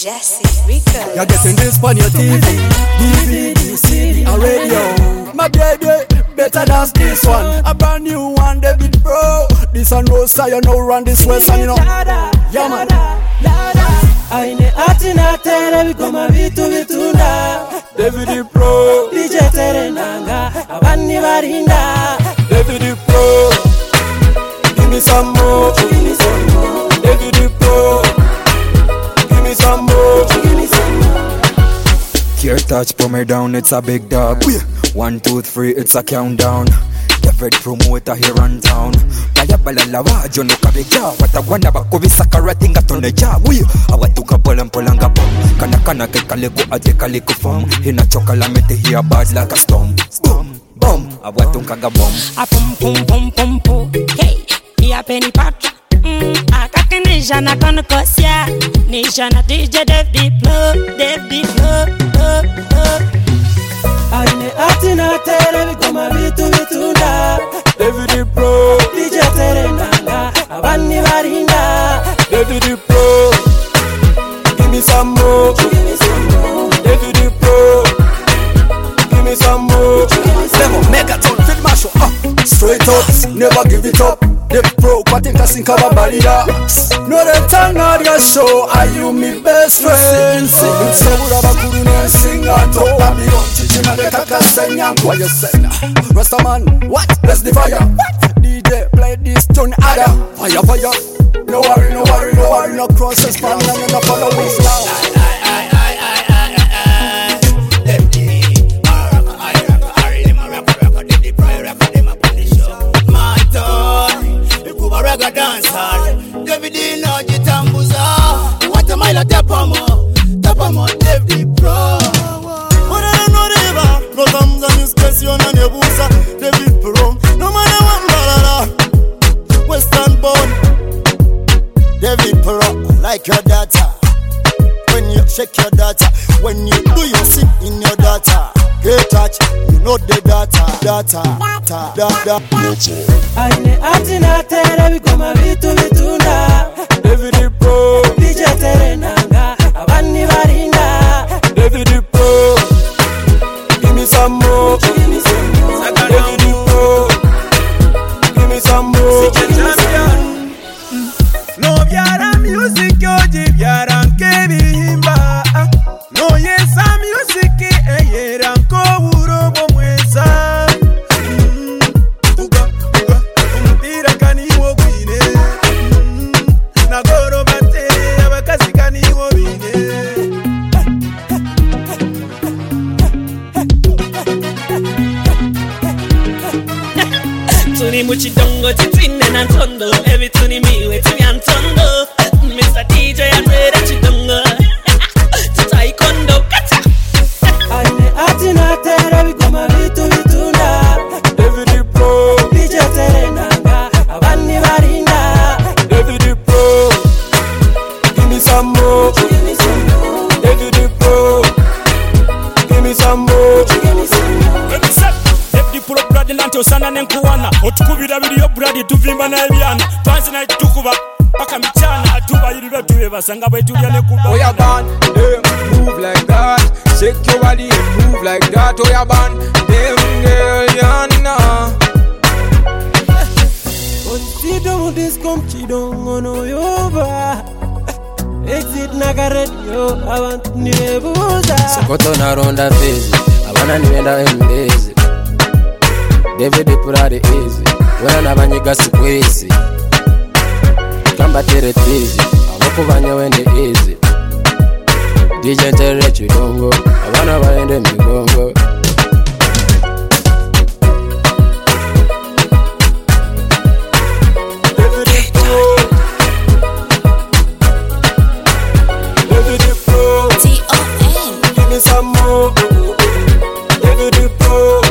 Jesse Rico. You're getting this on your TV, DVD, CD, and radio. My baby, better dance this one. A brand new one, David Pro. This one no style, you know, run this west and you know. Yeah man. Aine atina tere bikoma vitu vitunda. David Pro. DJ tere nanga abani barinda. David Pro. Give me some more. Give me some more. David Pro. Give me some more. Give me some more. Care touch, pull me down, it's a big dog. 1, 2, 3, it's a countdown. David promoter here on town. Kaya balalawa, John Okabega. Watagwana bakubisa karatinga toneja. Awatuka polanga bomb. Kana kekaleko atekaleko form. Hina chokala mete here bad like a storm. Boom, boom, awatunkaga bomb. A pum pum pum pum pum. Hey, iya penny patra. Akake nisha na kono kosia. Nisha na DJ David Pro. Aine atina tere bikoma vitu vitunda. David Pro. DJ tere nanga abani barinda. David Pro. Give me some more. Give me some more. David Pro. Give me some more. Level, Megaton, fit mash up. Straight up, never give it up. David Pro, kwatika sinkaba barida. No the time not your show. Are you me best friend? Sing sebura bakuru ne singa to. Babylon chichina de kakasenya. What you say now? Rastaman, what? Let's the fire. What? DJ play this tune ada. Fire. No worry, no crosses, man, and no follow us now. David no jitambuza. What a mile tapamo, David Pro. No comes on his question and your busa, David Pro. No matter what balala, Western born, David Pro. Like your data, when you check your data, when you do your sim in your data, get touch, you know the data. Aine atina tere bikoma vitu vitunda. David Pro. DJ tere nanga abani barinda. David Pro. Give me some more. Give me some more. David Pro. Give me some more. No byara music oji byara nkebihimba. No yesa music eyera nkoburo bomwesa. Umupira kaniwo gwine. Nagoro bate abakazi kaniwo bine. Tuni muchidongo titwine na ntondo. Every tuni miwe tuni antondo. Mr. DJ and Reda chidongo. Taekwondo kata. Aine atina tere bikoma vitu vitunda. David Pro. DJ tere nanga abani barinda. David Pro. Give me some more. Give me some more. David Pro. Give me some more. Give me some more. David Pro bradi lanto sana nenkuwana. Otukubira biliyo bradi tuvimba na ebyana. Twanzi na tukuba paka michana. Atuba yiribe tuwe basanga bwetulia nekuba. Oh, yeah, band, move like that. Shake your body and move like that. Oh, yeah, band, girl, you know. Chido discom chido ngono yoba. Exit nagaret yo abantu nibuza. Sokoto na ronda phase. Abana niwenda embezi. David Pro easy. Wena nabanyiga sikwezi. Kamba tere tizi. Abako banya wende easy. DJ tere chidongo. Abana baende migongo. David Pro. David Pro. T-O-N. Give me some more. David Pro.